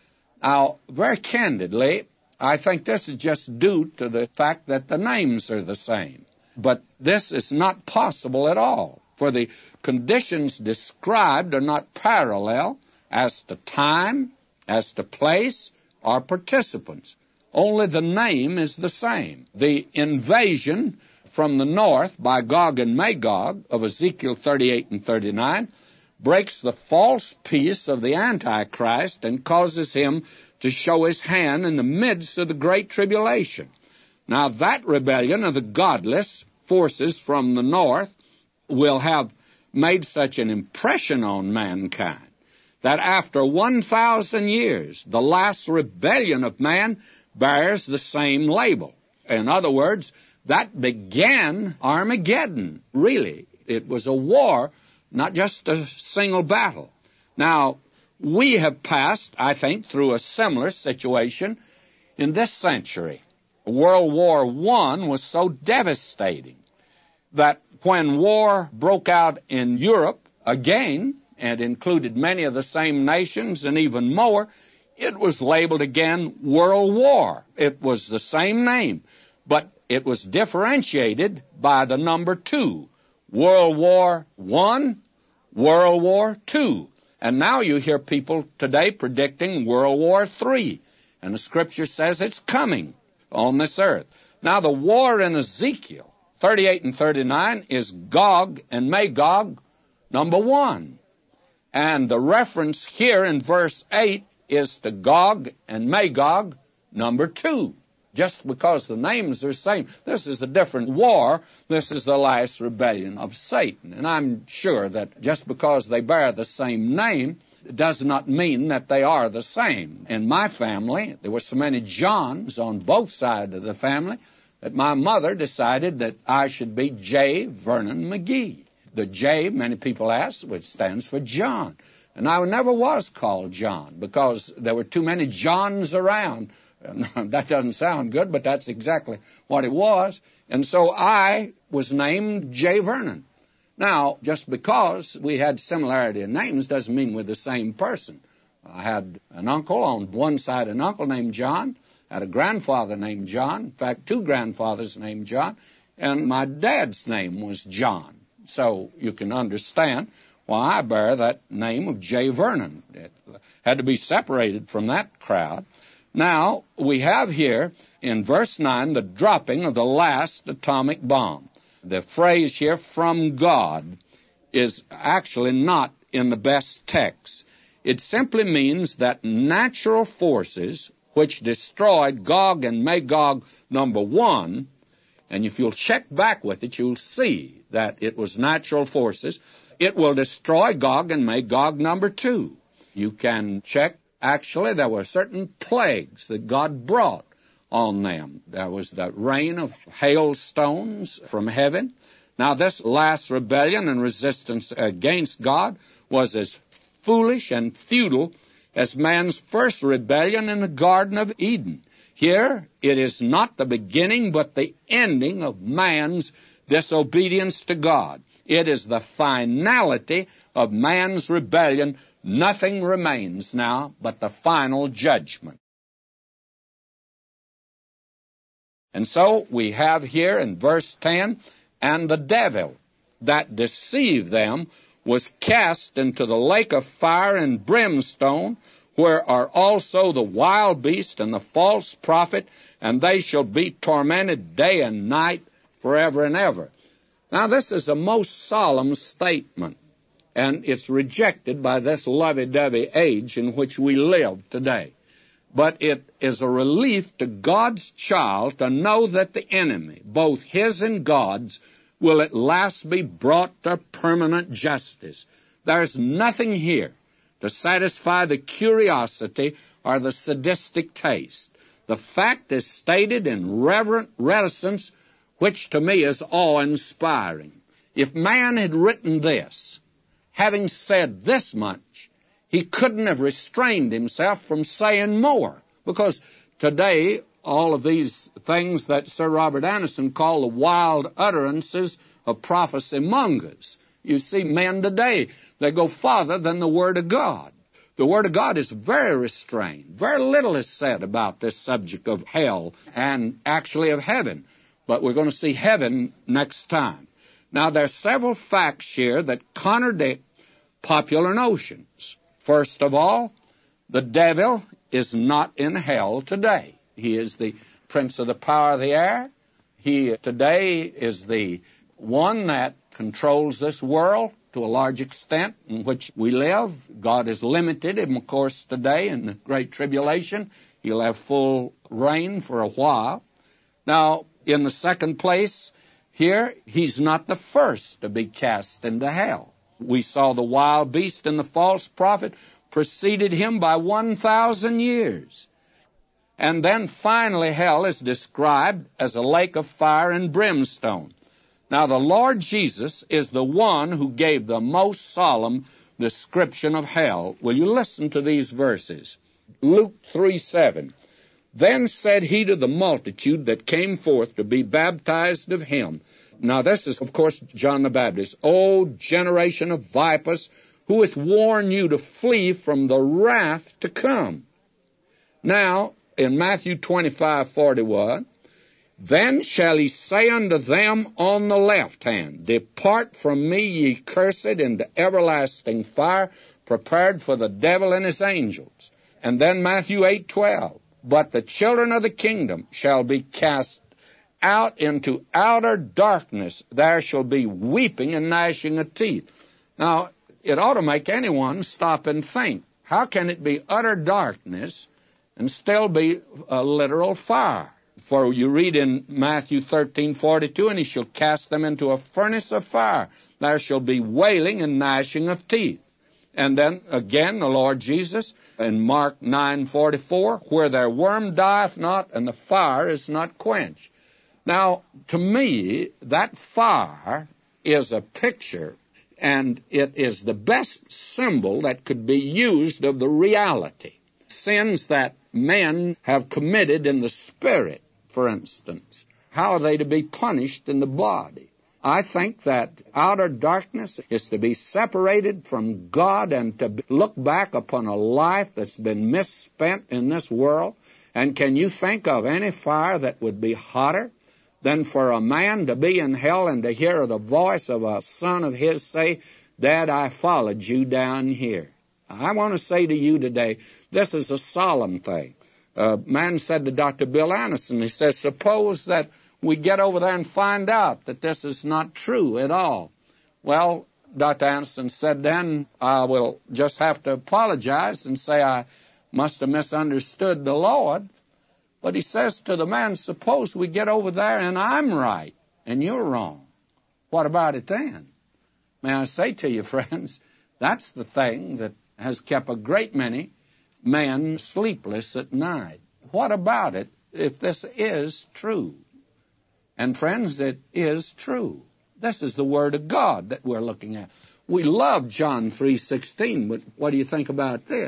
Now, very candidly, I think this is just due to the fact that the names are the same. But this is not possible at all, for the conditions described are not parallel as to time, as to place, or participants. Only the name is the same. The invasion from the north by Gog and Magog of Ezekiel thirty-eight and thirty-nine breaks the false peace of the Antichrist and causes him to show his hand in the midst of the great tribulation. Now, that rebellion of the godless forces from the north will have made such an impression on mankind that after one thousand years, the last rebellion of man bears the same label. In other words, that began Armageddon, really. It was a war, not just a single battle. Now, we have passed, I think, through a similar situation in this century. World War One was so devastating that when war broke out in Europe again, and included many of the same nations and even more, it was labeled again World War. It was the same name, but it was differentiated by the number two. World War One, World War Two. And now you hear people today predicting World War Three. And the Scripture says it's coming. on this earth. Now, the war in Ezekiel thirty-eight and thirty-nine is Gog and Magog, number one. And the reference here in verse eight is to Gog and Magog, number two. Just because the names are the same. This is a different war. This is the last rebellion of Satan. And I'm sure that just because they bear the same name does not mean that they are the same. In my family, there were so many Johns on both sides of the family that my mother decided that I should be J. Vernon McGee. The J, many people ask, which stands for John. And I never was called John because there were too many Johns around. That doesn't sound good, but that's exactly what it was. And so I was named J. Vernon. Now, just because we had similarity in names doesn't mean we're the same person. I had an uncle on one side, an uncle named John, had a grandfather named John, in fact, two grandfathers named John, and my dad's name was John. So you can understand why I bear that name of J. Vernon. It had to be separated from that crowd. Now, we have here in verse nine the dropping of the last atomic bomb. The phrase here, from God, is actually not in the best text. It simply means that natural forces which destroyed Gog and Magog, number one, and if you'll check back with it, you'll see that it was natural forces. It will destroy Gog and Magog, number two. You can check. Actually, there were certain plagues that God brought on them. There was the rain of hailstones from heaven. Now, this last rebellion and resistance against God was as foolish and futile as man's first rebellion in the Garden of Eden. Here, it is not the beginning but the ending of man's disobedience to God. It is the finality of man's rebellion. Nothing remains now but the final judgment. And so we have here in verse ten, and the devil that deceived them was cast into the lake of fire and brimstone, where are also the wild beast and the false prophet, and they shall be tormented day and night forever and ever. Now, this is a most solemn statement, and it's rejected by this lovey-dovey age in which we live today. But it is a relief to God's child to know that the enemy, both his and God's, will at last be brought to permanent justice. There's nothing here to satisfy the curiosity or the sadistic taste. The fact is stated in reverent reticence, which to me is awe-inspiring. If man had written this, having said this much, he couldn't have restrained himself from saying more, because today all of these things that Sir Robert Anderson called the wild utterances of prophecy mongers. You see men today, they go farther than the Word of God. The Word of God is very restrained. Very little is said about this subject of hell and actually of heaven. But we're going to see heaven next time. Now, there are several facts here that contradict popular notions. First of all, the devil is not in hell today. He is the prince of the power of the air. He today is the one that controls this world to a large extent in which we live. God has limited him, of course, today in the Great Tribulation. He'll have full reign for a while. Now, in the second place, here, he's not the first to be cast into hell. We saw the wild beast and the false prophet preceded him by one thousand years. And then finally hell is described as a lake of fire and brimstone. Now the Lord Jesus is the one who gave the most solemn description of hell. Will you listen to these verses? Luke three seven. Then said he to the multitude that came forth to be baptized of him. Now this is, of course, John the Baptist. O generation of vipers, who hath warned you to flee from the wrath to come? Now, in Matthew twenty-five forty-one, then shall he say unto them on the left hand, Depart from me, ye cursed, into everlasting fire, prepared for the devil and his angels. And then Matthew eight twelve, But the children of the kingdom shall be cast out into outer darkness. There shall be weeping and gnashing of teeth. Now, it ought to make anyone stop and think. How can it be utter darkness and still be a literal fire? For you read in Matthew thirteen forty-two, and he shall cast them into a furnace of fire. There shall be wailing and gnashing of teeth. And then again the Lord Jesus in Mark nine forty-four, where their worm dieth not and the fire is not quenched. Now, to me, that fire is a picture, and it is the best symbol that could be used of the reality. Sins that men have committed in the spirit, for instance, how are they to be punished in the body? I think that outer darkness is to be separated from God and to look back upon a life that's been misspent in this world. And can you think of any fire that would be hotter than for a man to be in hell and to hear the voice of a son of his say, Dad, I followed you down here? I want to say to you today, this is a solemn thing. A man said to Doctor Bill Anderson, he says, suppose that we get over there and find out that this is not true at all. Well, Doctor Anderson said, then I will just have to apologize and say I must have misunderstood the Lord. But he says to the man, suppose we get over there and I'm right and you're wrong. What about it then? May I say to you, friends, that's the thing that has kept a great many men sleepless at night. What about it if this is true? And friends, it is true. This is the Word of God that we're looking at. We love John three sixteen, but what do you think about this?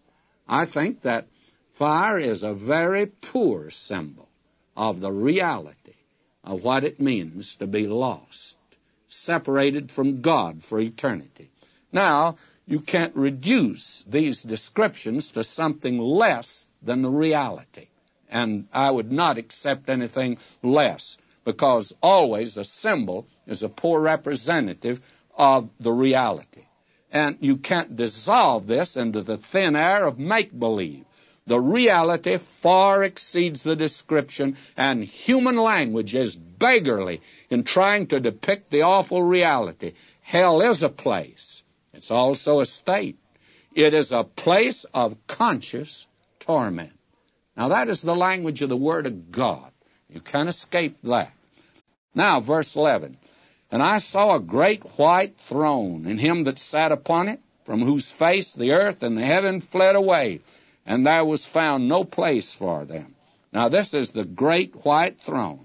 I think that fire is a very poor symbol of the reality of what it means to be lost, separated from God for eternity. Now, you can't reduce these descriptions to something less than the reality. And I would not accept anything less, because always a symbol is a poor representative of the reality. And you can't dissolve this into the thin air of make-believe. The reality far exceeds the description, and human language is beggarly in trying to depict the awful reality. Hell is a place. It's also a state. It is a place of conscious torment. Now, that is the language of the Word of God. You can't escape that. Now, verse eleven. And I saw a great white throne, and him that sat upon it, from whose face the earth and the heaven fled away, and there was found no place for them. Now, this is the great white throne.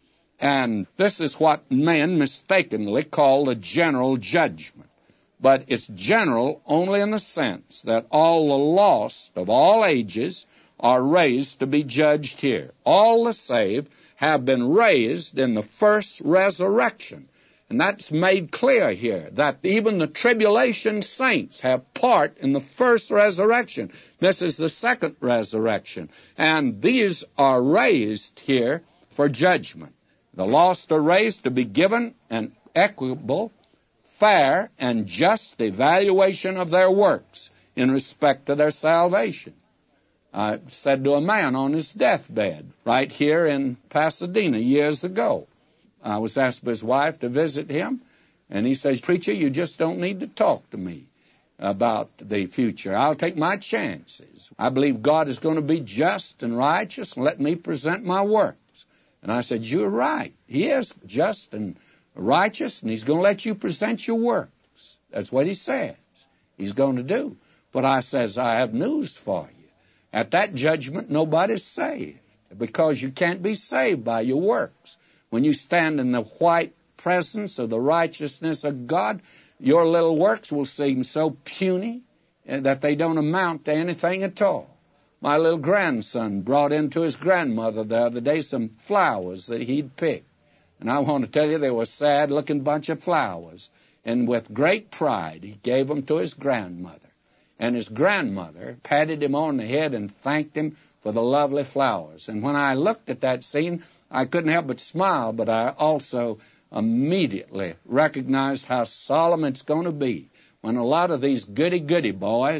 And this is what men mistakenly call the general judgment. But it's general only in the sense that all the lost of all ages are raised to be judged here. All the saved have been raised in the first resurrection. And that's made clear here, that even the tribulation saints have part in the first resurrection. This is the second resurrection. And these are raised here for judgment. The lost are raised to be given an equitable, fair, and just evaluation of their works in respect to their salvation. I said to a man on his deathbed right here in Pasadena years ago, I was asked by his wife to visit him, and he says, Preacher, you just don't need to talk to me about the future. I'll take my chances. I believe God is going to be just and righteous and let me present my works. And I said, you're right. He is just and righteous, and he's going to let you present your works. That's what he says he's going to do. But I says, I have news for you. At that judgment, nobody's saved, because you can't be saved by your works. When you stand in the white presence of the righteousness of God, your little works will seem so puny that they don't amount to anything at all. My little grandson brought into his grandmother the other day some flowers that he'd picked. And I want to tell you, they were a sad-looking bunch of flowers. And with great pride, he gave them to his grandmother. And his grandmother patted him on the head and thanked him for the lovely flowers. And when I looked at that scene, I couldn't help but smile, but I also immediately recognized how solemn it's going to be when a lot of these goody-goody boys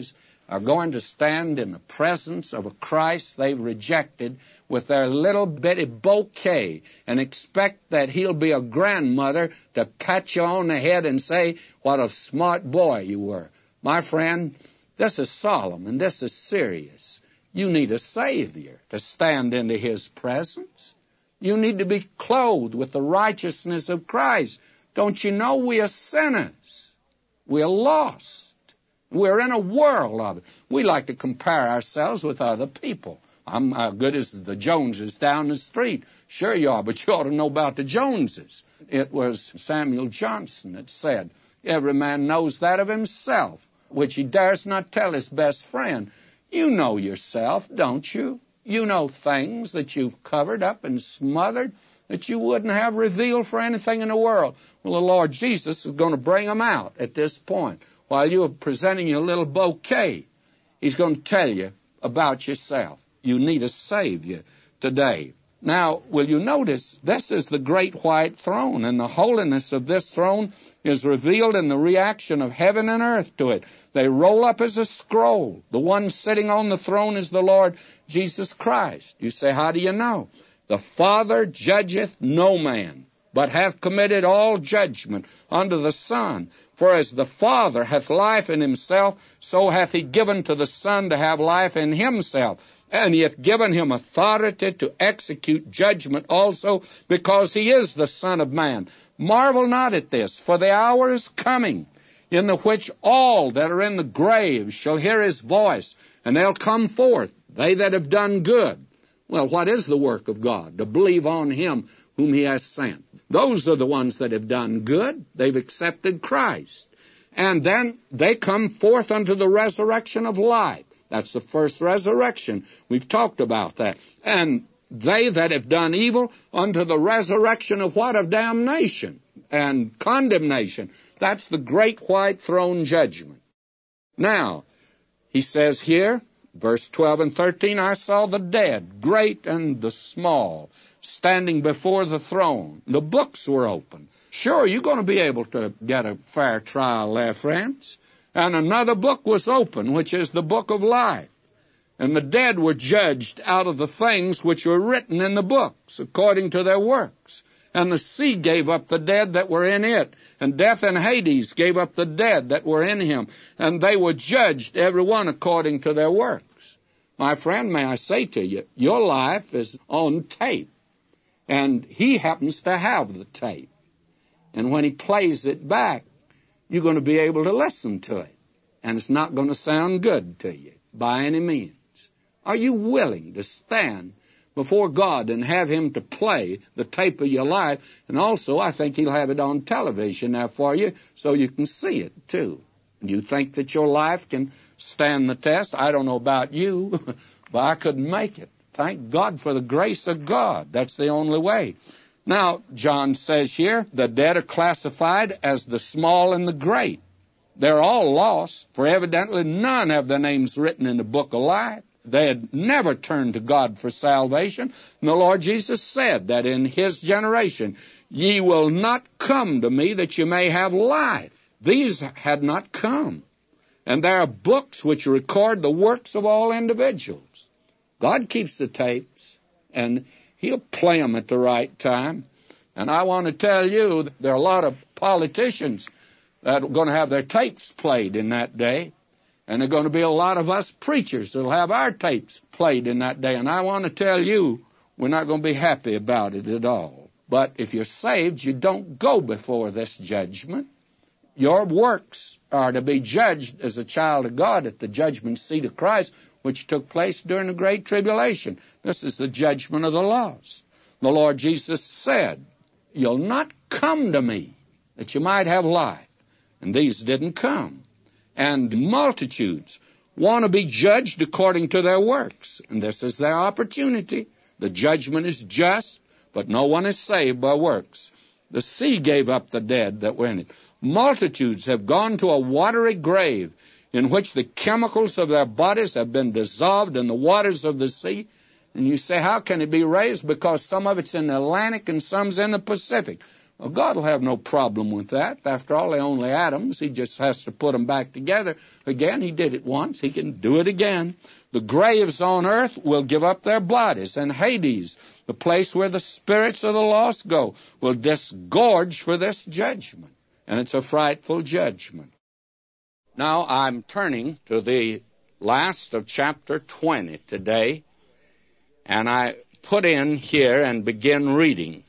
are going to stand in the presence of a Christ they've rejected with their little bitty bouquet and expect that he'll be a grandmother to pat you on the head and say, what a smart boy you were. My friend, this is solemn and this is serious. You need a Savior to stand into his presence. You need to be clothed with the righteousness of Christ. Don't you know we are sinners? We are lost. We're in a world of it. We like to compare ourselves with other people. I'm as good as the Joneses down the street. Sure you are, but you ought to know about the Joneses. It was Samuel Johnson that said, every man knows that of himself, which he dares not tell his best friend. You know yourself, don't you? You know things that you've covered up and smothered that you wouldn't have revealed for anything in the world. Well, the Lord Jesus is going to bring them out at this point. While you're presenting your little bouquet, he's going to tell you about yourself. You need a Savior today. Now, will you notice, this is the great white throne, and the holiness of this throne is revealed in the reaction of heaven and earth to it. They roll up as a scroll. The one sitting on the throne is the Lord Jesus Christ. You say, how do you know? The Father judgeth no man, but hath committed all judgment unto the Son. For as the Father hath life in himself, so hath he given to the Son to have life in himself. And he hath given him authority to execute judgment also, because he is the Son of Man. Marvel not at this, for the hour is coming, in the which all that are in the grave shall hear his voice, and they'll come forth, they that have done good. Well, what is the work of God? To believe on him whom he has sent. Those are the ones that have done good. They've accepted Christ. And then they come forth unto the resurrection of life. That's the first resurrection. We've talked about that. And they that have done evil unto the resurrection of what? Of damnation and condemnation. That's the great white throne judgment. Now, he says here, verse twelve and thirteen, I saw the dead, great and the small, standing before the throne. The books were open. Sure, you're going to be able to get a fair trial there, friends. And another book was open, which is the book of life. And the dead were judged out of the things which were written in the books, according to their works. And the sea gave up the dead that were in it, and death and Hades gave up the dead that were in him, and they were judged, every one according to their works. My friend, may I say to you, your life is on tape, and he happens to have the tape. And when he plays it back, you're going to be able to listen to it, and it's not going to sound good to you by any means. Are you willing to stand before God and have him to play the tape of your life? And also, I think he'll have it on television there for you so you can see it too. You think that your life can stand the test? I don't know about you, but I couldn't make it. Thank God for the grace of God. That's the only way. Now, John says here, the dead are classified as the small and the great. They're all lost, for evidently none have their names written in the book of life. They had never turned to God for salvation. And the Lord Jesus said that in his generation, ye will not come to me that you may have life. These had not come. And there are books which record the works of all individuals. God keeps the tapes, and he'll play them at the right time. And I want to tell you that there are a lot of politicians that are going to have their tapes played in that day. And there are going to be a lot of us preachers that will have our tapes played in that day. And I want to tell you, we're not going to be happy about it at all. But if you're saved, you don't go before this judgment. Your works are to be judged as a child of God at the judgment seat of Christ, which took place during the Great Tribulation. This is the judgment of the lost. The Lord Jesus said, you'll not come to me that you might have life. And these didn't come. And multitudes want to be judged according to their works. And this is their opportunity. The judgment is just, but no one is saved by works. The sea gave up the dead that were in it. Multitudes have gone to a watery grave in which the chemicals of their bodies have been dissolved in the waters of the sea. And you say, how can it be raised? Because some of it's in the Atlantic and some's in the Pacific. Well, God will have no problem with that. After all, they're only atoms. He just has to put them back together again. He did it once. He can do it again. The graves on earth will give up their bodies, and Hades, the place where the spirits of the lost go, will disgorge for this judgment. And it's a frightful judgment. Now I'm turning to the last of chapter twenty today, and I put in here and begin reading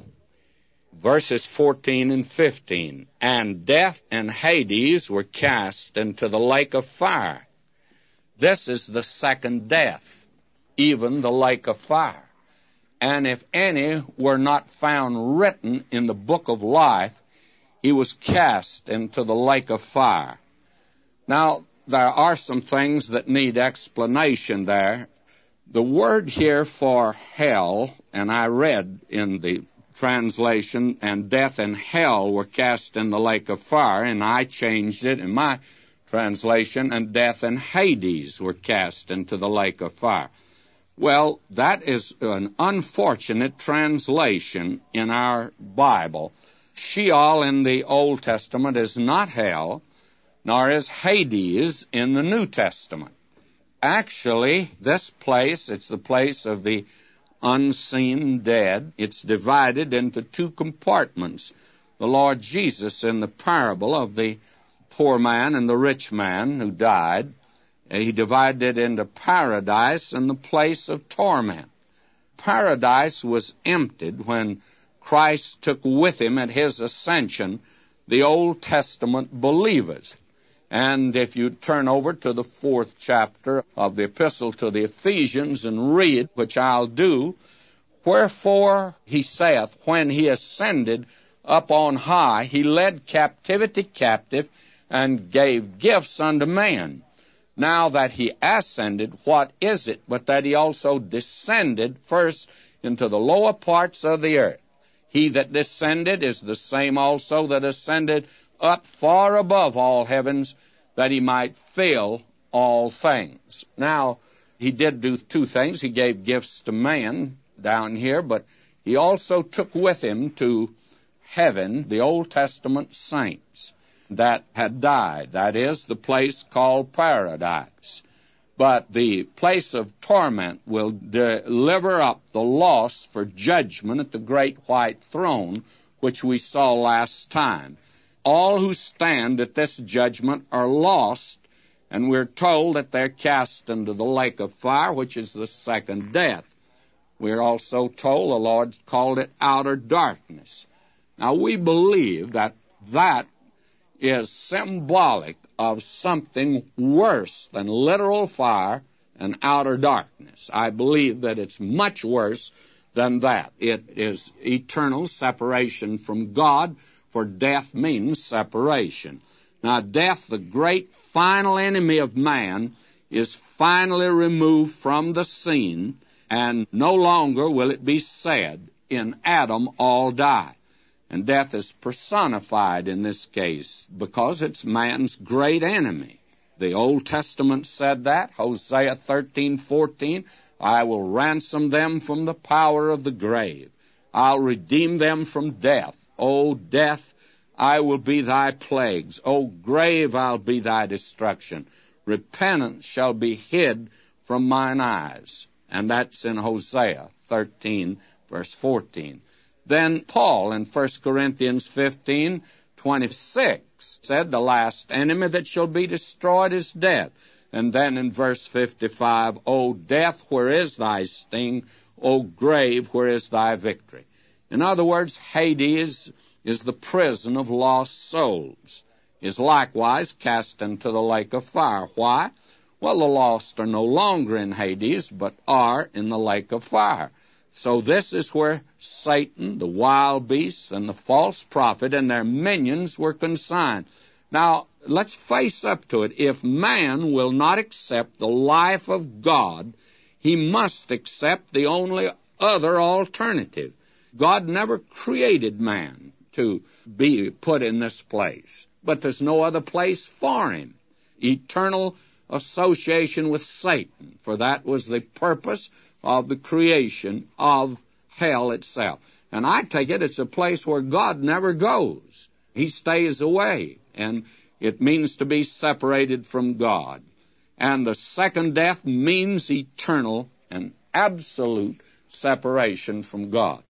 verses fourteen and fifteen. And death and Hades were cast into the lake of fire. This is the second death, even the lake of fire. And if any were not found written in the book of life, he was cast into the lake of fire. Now, there are some things that need explanation there. The word here for hell, and I read in the translation, and death and hell were cast in the lake of fire, and I changed it in my translation, and death and Hades were cast into the lake of fire. Well, that is an unfortunate translation in our Bible. Sheol in the Old Testament is not hell, nor is Hades in the New Testament. Actually, this place, it's the place of the unseen dead. It's divided into two compartments. The Lord Jesus, in the parable of the poor man and the rich man who died, he divided it into paradise and the place of torment. Paradise was emptied when Christ took with him at his ascension the Old Testament believers. And if you turn over to the fourth chapter of the epistle to the Ephesians and read, which I'll do, wherefore he saith, when he ascended up on high, he led captivity captive and gave gifts unto man. Now that he ascended, what is it but that he also descended first into the lower parts of the earth? He that descended is the same also that ascended up far above all heavens, that he might fill all things. Now, he did do two things. He gave gifts to man down here, but he also took with him to heaven the Old Testament saints that had died. That is, the place called paradise. But the place of torment will deliver up the lost for judgment at the great white throne, which we saw last time. All who stand at this judgment are lost, and we're told that they're cast into the lake of fire, which is the second death. We're also told the Lord called it outer darkness. Now, we believe that that is symbolic of something worse than literal fire and outer darkness. I believe that it's much worse than that. It is eternal separation from God, for death means separation. Now, death, the great final enemy of man, is finally removed from the scene, and no longer will it be said, in Adam all die. And death is personified in this case because it's man's great enemy. The Old Testament said that, Hosea thirteen fourteen, I will ransom them from the power of the grave. I'll redeem them from death. O death, I will be thy plagues. O grave, I'll be thy destruction. Repentance shall be hid from mine eyes. And that's in Hosea thirteen, verse fourteen. Then Paul in First Corinthians fifteen, twenty-six said, the last enemy that shall be destroyed is death. And then in verse fifty-five, O death, where is thy sting? O grave, where is thy victory? In other words, Hades is the prison of lost souls, is likewise cast into the lake of fire. Why? Well, the lost are no longer in Hades, but are in the lake of fire. So this is where Satan, the wild beast, and the false prophet and their minions were consigned. Now, let's face up to it. If man will not accept the life of God, he must accept the only other alternative. God never created man to be put in this place, but there's no other place for him. Eternal association with Satan, for that was the purpose of the creation of hell itself. And I take it it's a place where God never goes. He stays away, and it means to be separated from God. And the second death means eternal and absolute separation from God.